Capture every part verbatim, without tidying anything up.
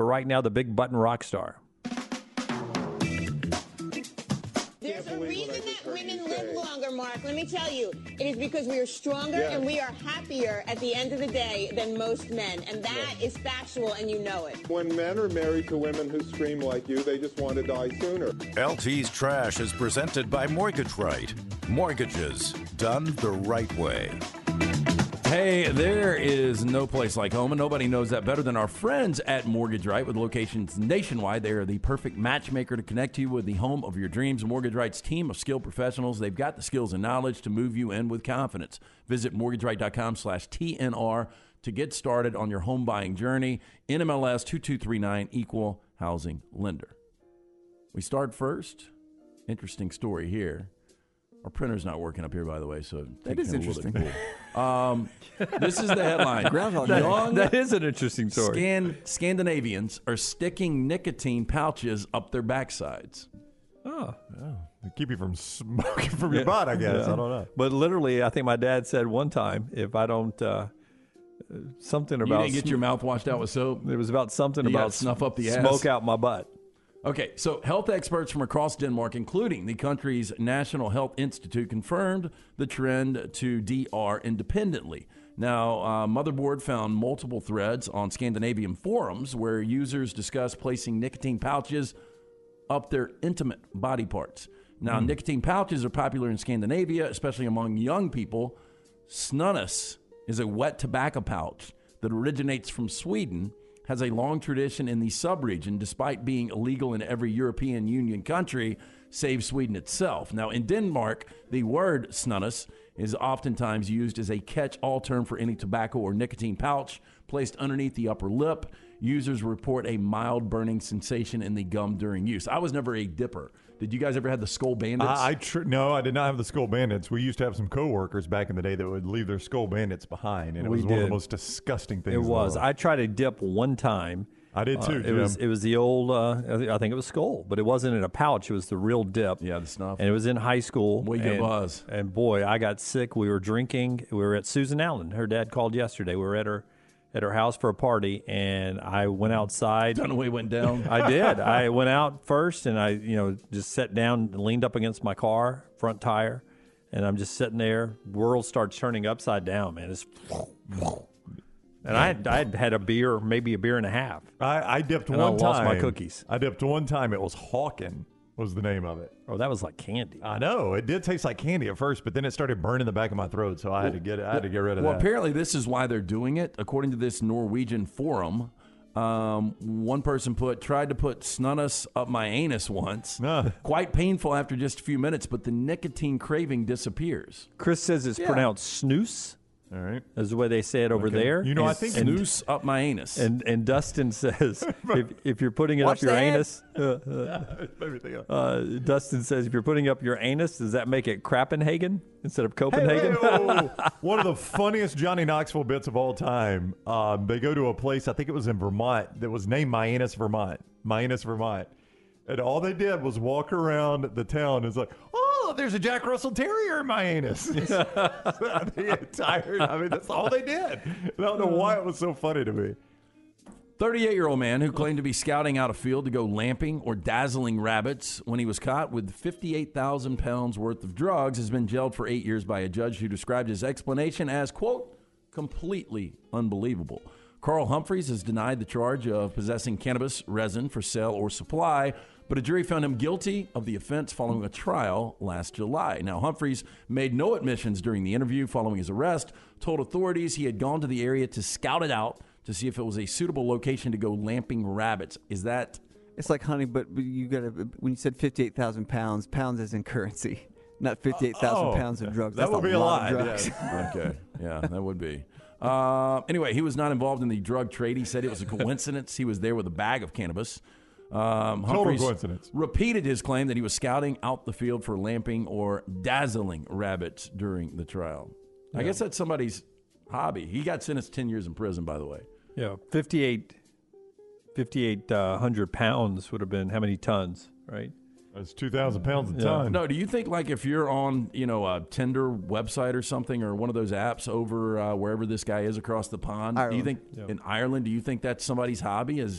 right now, the big button rock star. There's a reason that women live longer, Mark. Let me tell you. It is because we are stronger Yes. and we are happier at the end of the day than most men. And that Yes. is factual, and you know it. When men are married to women who scream like you, they just want to die sooner. L T's Trash is presented by Mortgage Right. Mortgages done the right way. Hey, there is no place like home, and nobody knows that better than our friends at Mortgage Right. With locations nationwide, they are the perfect matchmaker to connect you with the home of your dreams. Mortgage Right's team of skilled professionals, they've got the skills and knowledge to move you in with confidence. Visit mortgage right dot com slash T N R to get started on your home buying journey. N M L S two two three nine, Equal Housing Lender. We start first. Interesting story here. Our printer's not working up here, by the way, so That is interesting. Cool. Um, this is the headline. Groundhog That, Young that is an interesting story. Scan, Scandinavians are sticking nicotine pouches up their backsides. Oh. They keep you from smoking from your butt, I guess. Yeah. I don't know. But literally, I think my dad said one time, if I don't, uh, something You about didn't get your mouth washed out with soap? it was about something You gotta about snuff up the ass? smoke out my butt. Okay, so health experts from across Denmark, including the country's National Health Institute, confirmed the trend to D R independently. Now, uh, Motherboard found multiple threads on Scandinavian forums where users discuss placing nicotine pouches up their intimate body parts. Now, nicotine pouches are popular in Scandinavia, especially among young people. Snus is a wet tobacco pouch that originates from Sweden, has a long tradition in the sub-region, despite being illegal in every European Union country, save Sweden itself. Now, in Denmark, the word snus is oftentimes used as a catch-all term for any tobacco or nicotine pouch placed underneath the upper lip. Users report a mild burning sensation in the gum during use. I was never a dipper. Did you guys ever have the Skull Bandits? I, I tr- no, I did not have the Skull Bandits. We used to have some coworkers back in the day that would leave their Skull Bandits behind, and it We was one of did. the most disgusting things. It in the was. world. I tried to dip one time. I did too, Uh, it Jim. was it was the old. Uh, I think it was Skull, but it wasn't in a pouch. It was the real dip. Yeah, the snuff. And it was in high school. We get and, buzz. And boy, I got sick. We were drinking. We were at Susan Allen. Her dad called yesterday. We were at her at her house for a party, and I went outside. Dunaway went down. I did. I went out first, and I, you know, just sat down and leaned up against my car front tire, and I'm just sitting there. World starts turning upside down, man. It's and I had, I had had a beer, maybe a beer and a half. I, I dipped And one I time. lost my cookies. I dipped one time. It was Hawken was the name of it. Oh, that was like candy. I know it did taste like candy at first, but then it started burning the back of my throat, so I had to get I had to get rid of Well, that. apparently this is why they're doing it. According to this Norwegian forum, um, one person put tried to put snus up my anus once. Ah. Quite painful after just a few minutes, but the nicotine craving disappears. Chris says it's Yeah. pronounced snooze. All right. Is the way they say it over Okay. there. You know, I And- think and, Snus up my anus. and and Dustin says if if you're putting it Watch up your that. anus, uh, uh, Everything else. uh, Dustin says if you're putting up your anus, does that make it Krappenhagen instead of Copenhagen? Hey, oh, one of the funniest Johnny Knoxville bits of all time. Um, they go to a place, I think it was in Vermont, that was named Mianus, Vermont. Mianus, Vermont. And all they did was walk around the town and it's like, oh, there's a Jack Russell Terrier in my anus. the entire, I mean, that's all they did. I don't know why it was so funny to me. thirty-eight-year-old man who claimed to be scouting out a field to go lamping or dazzling rabbits when he was caught with fifty-eight thousand pounds worth of drugs has been jailed for eight years by a judge who described his explanation as, quote, completely unbelievable. Carl Humphreys has denied the charge of possessing cannabis resin for sale or supply, but a jury found him guilty of the offense following a trial last July. Now, Humphreys made no admissions during the interview following his arrest, told authorities he had gone to the area to scout it out to see if it was a suitable location to go lamping rabbits. Is that... It's like honey, but but you got to, when you said fifty-eight thousand pounds, pounds is in currency, not fifty-eight thousand Oh, pounds of drugs. that That's would be a lot, of drugs. yeah. Okay. Yeah, that would be. Uh, anyway, he was not involved in the drug trade. He said it was a coincidence. He was there with a bag of cannabis. Um, Total Humphreys coincidence. repeated his claim that he was scouting out the field for lamping or dazzling rabbits during the trial. I guess that's somebody's hobby. He got sentenced ten years in prison, by the way. Yeah, fifty-eight, fifty-eight uh, hundred pounds would have been how many tons, right? That's two thousand pounds a Yeah. ton. No, do you think like if you're on, you know, a Tinder website or something or one of those apps over uh, wherever this guy is across the pond, do you Ireland. think Yeah. in Ireland, do you think that's somebody's hobby is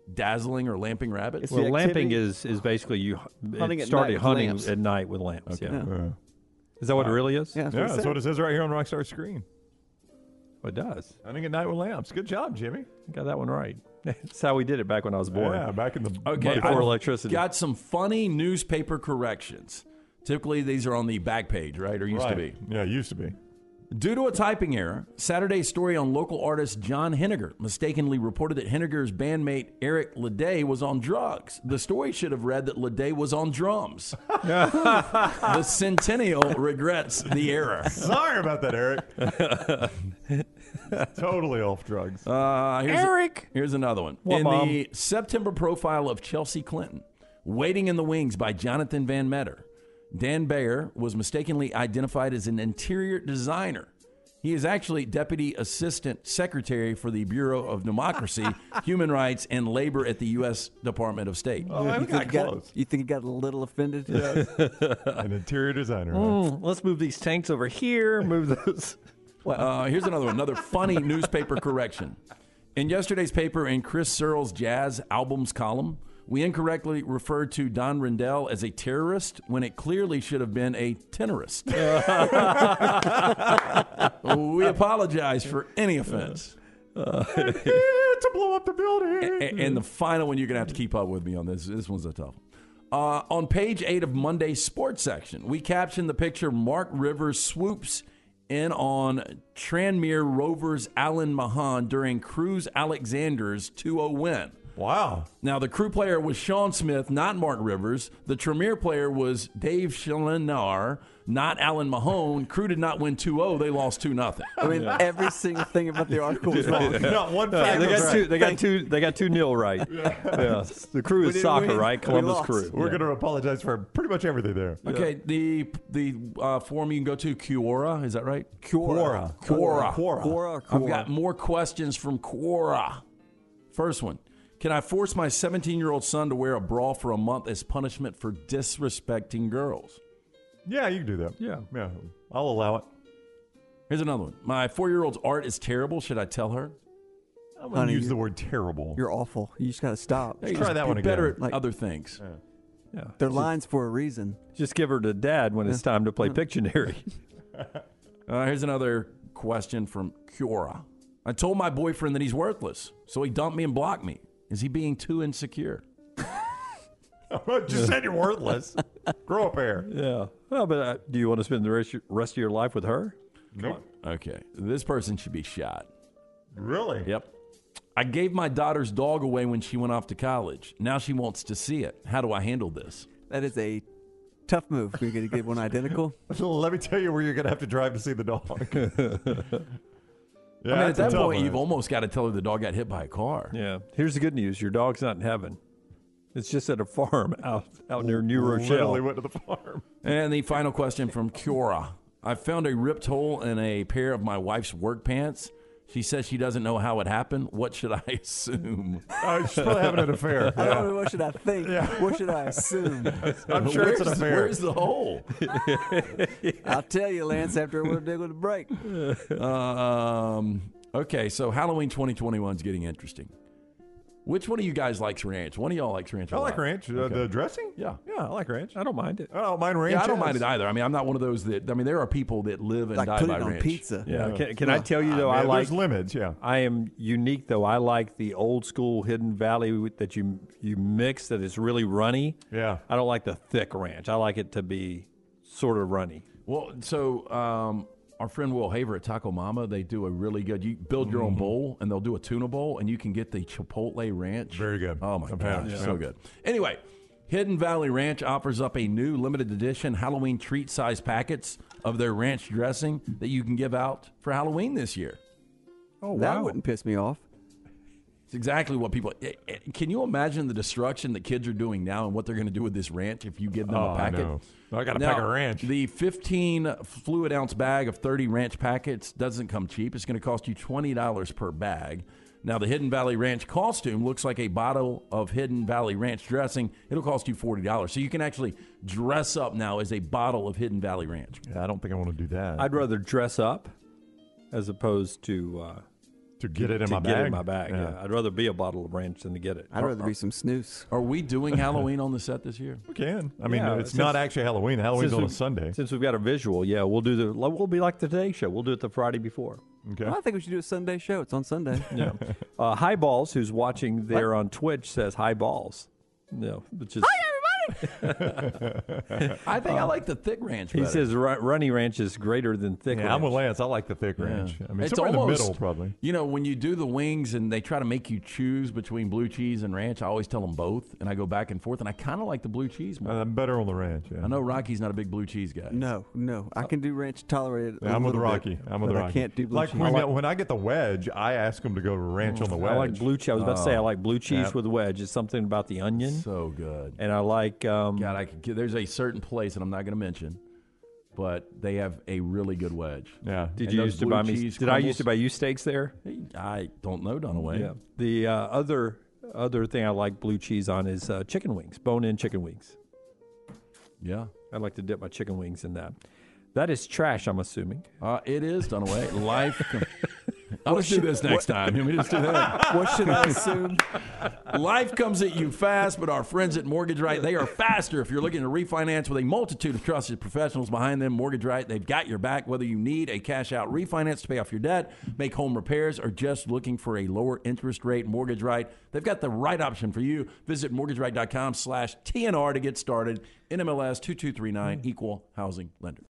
dazzling or lamping rabbits? It's Well, the lamping activity- is, is basically you Hunting it at started night with hunting lamps. at night with lamps. Yeah. Yeah. Uh, Is that what it really is? Yeah, that's yeah, what it that's said. what it says right here on Rockstar's screen. Well, it does. Hunting at night with lamps. Good job, Jimmy. Got that one right. That's how we did it back when I was born. Yeah, back in the Okay, Before I've electricity. got some funny newspaper corrections. Typically, these are on the back page, right? Or used right. to be. Yeah, it used to be. Due to a typing error, Saturday's story on local artist John Henniger mistakenly reported that Henniger's bandmate Eric Leday was on drugs. The story should have read that Leday was on drums. The Centennial regrets the error. Sorry about that, Eric. Totally off drugs. Uh, here's Eric! here's another one. What, In Mom? the September profile of Chelsea Clinton, Waiting in the Wings by Jonathan Van Meter, Dan Bayer was mistakenly identified as an interior designer. He is actually Deputy Assistant Secretary for the Bureau of Democracy, Human Rights, and Labor at the U S Department of State. Oh, man, we You think, got he got, close. you think he got a little offended? An interior designer. huh? Mm, let's move these tanks over here. Move those. Uh, here's another one, another funny newspaper correction. In yesterday's paper, in Chris Searle's Jazz Albums column, we incorrectly referred to Don Rendell as a terrorist when it clearly should have been a tenorist. We apologize for any offense. to blow up the building. A- And the final one, you're going to have to keep up with me on this. This one's a tough one. Uh, on page eight of Monday's sports section, we captioned the picture Mark Rivers swoops in on Tranmere Rovers' Alan Mahan during Cruz Alexander's two oh win. Wow. Now, the crew player was Sean Smith, not Mark Rivers. The Tremere player was Dave Chalinar, not Alan Mahone. Crew did not win two oh. They lost two nothing. I mean, every single thing about the article was wrong. Not one Yeah, fact they was got right. two. They got two. They got two nil right. Yeah. The crew is didn't soccer, win. right? We Columbus lost. Crew. We're Yeah. going to apologize for pretty much everything there. Okay, the the uh, form you can go to, Quora, is that right? Quora. Quora. Quora. Quora or I've Quora? got more questions from Quora. First one. Can I force my seventeen-year-old son to wear a bra for a month as punishment for disrespecting girls? Yeah, you can do that. Yeah. Yeah. I'll allow it. Here's another one. My four-year-old's art is terrible. Should I tell her? I'm going to Honey, use you- the word terrible. You're awful. You just got to stop. Hey, try just that be one again. better at Like- other things. Yeah. They're lines for a reason. Just give her to Dad when it's time to play Pictionary. Uh, here's another question from Quora. I told my boyfriend that he's worthless, so he dumped me and blocked me. Is he being too insecure? Just said you're worthless. Grow up here. Yeah. Well, but uh, do you want to spend the rest, rest of your life with her? Nope. Okay, this person should be shot. Really? Yep. I gave my daughter's dog away when she went off to college. Now she wants to see it. How do I handle this? That is a tough move. We're going to get one identical. Let me tell you where you're going to have to drive to see the dog. Yeah, I mean, at that's a that tough point, one. you've almost got to tell her the dog got hit by a car. Yeah. Here's the good news: your dog's not in heaven. It's just at a farm out out near New Rochelle. Literally went to the farm. And the final question from Cura. I found a ripped hole in a pair of my wife's work pants. She says she doesn't know how it happened. What should I assume? Uh, she's probably having an affair. I don't Yeah. know. What should I think? What should I assume? I'm sure it's an Where's- affair. Where's the hole? I'll tell you, Lance, after we're done with the break. um, okay, so Halloween twenty twenty-one is getting interesting. Which one of you guys likes ranch? One of y'all likes ranch. a I like lot. ranch. Uh, Okay. The dressing? Yeah. Yeah, I like ranch. I don't mind it. I don't mind ranch. Yeah, I don't yes. mind it either. I mean, I'm not one of those that. I mean, there are people that live and Like die put by it on ranch. pizza. Yeah. Yeah. Can, can I tell you though? I I mean, like. There's limits, yeah. I am unique though. I like the old school Hidden Valley with- that you you mix that is really runny. Yeah. I don't like the thick ranch. I like it to be sort of runny. Well, so um, our friend Will Haver at Taco Mama, they do a really good. You build your Mm-hmm. own bowl, and they'll do a tuna bowl, and you can get the Chipotle Ranch. Very good. Oh my I've gosh, had it, so yeah. good. Anyway, Hidden Valley Ranch offers up a new limited edition Halloween treat size packets of their ranch dressing that you can give out for Halloween this year. Oh That wouldn't piss me off. It's exactly what people. eh, eh, Can you imagine the destruction that kids are doing now and what they're going to do with this ranch if you give them Oh, a I packet? know. I got a Now, pack of ranch. The fifteen fluid ounce bag of thirty ranch packets doesn't come cheap. It's going to cost you twenty dollars per bag. Now, the Hidden Valley Ranch costume looks like a bottle of Hidden Valley Ranch dressing. It'll cost you forty dollars. So you can actually dress up now as a bottle of Hidden Valley Ranch. Yeah, I don't think I want to do that. I'd rather dress up as opposed to uh, To get it in to my get bag? it in my bag. Yeah. Yeah. I'd rather be a bottle of ranch than to get it. I'd rather be some snooze. Are we doing Halloween on the set this year? We can. I mean, Yeah, it's since- not actually Halloween. Halloween's since on a we've- Sunday. Since we've got a visual, yeah, we'll do the. We'll be like the Today Show. We'll do it the Friday before. Okay. Well, I think we should do a Sunday show. It's on Sunday. Yeah. uh, High Balls, who's watching there on Twitch, says High Balls. No, which is. I think I like the thick ranch He better. says Ru- Runny Ranch is greater than Thick Yeah, Ranch. I'm with Lance. I like the thick Yeah. ranch. I mean, It's somewhere in the almost- middle, probably. You know, when you do the wings and they try to make you choose between blue cheese and ranch, I always tell them both, and I go back and forth, and I kind of like the blue cheese more. Uh, I'm better on the ranch. Yeah. I know Rocky's not a big blue cheese guy. No, no. I can do ranch tolerate it. Yeah, a I'm with little Rocky. bit, I'm with but Rocky. I can't do blue like cheese. when, I like- when I get the wedge, I ask them to go ranch on the wedge. I like blue cheese. I was about to say I like blue cheese Yeah. with wedge. It's something about the onion, So good. and I like. Um, God, I could, there's a certain place that I'm not going to mention, but they have a really good wedge. Yeah. did and you those used to blue buy me? cheese Did I used to crumbles- buy you steaks there? I don't know, Dunaway. Yeah. The uh, other other thing I like blue cheese on is uh, chicken wings, bone-in chicken wings. Yeah. I like to dip my chicken wings in that. That is trash, I'm assuming. Uh, it is Dunaway. Life. Com- oh, let's do this next time. Let me just do that. What should I assume? Life comes at you fast, but our friends at Mortgage Right, they are faster. If you're looking to refinance with a multitude of trusted professionals behind them, Mortgage Right, they've got your back. Whether you need a cash-out refinance to pay off your debt, make home repairs, or just looking for a lower interest rate, Mortgage Right, they've got the right option for you. Visit mortgage right dot com slash T N R to get started. N M L S two two three nine, Equal Housing Lender.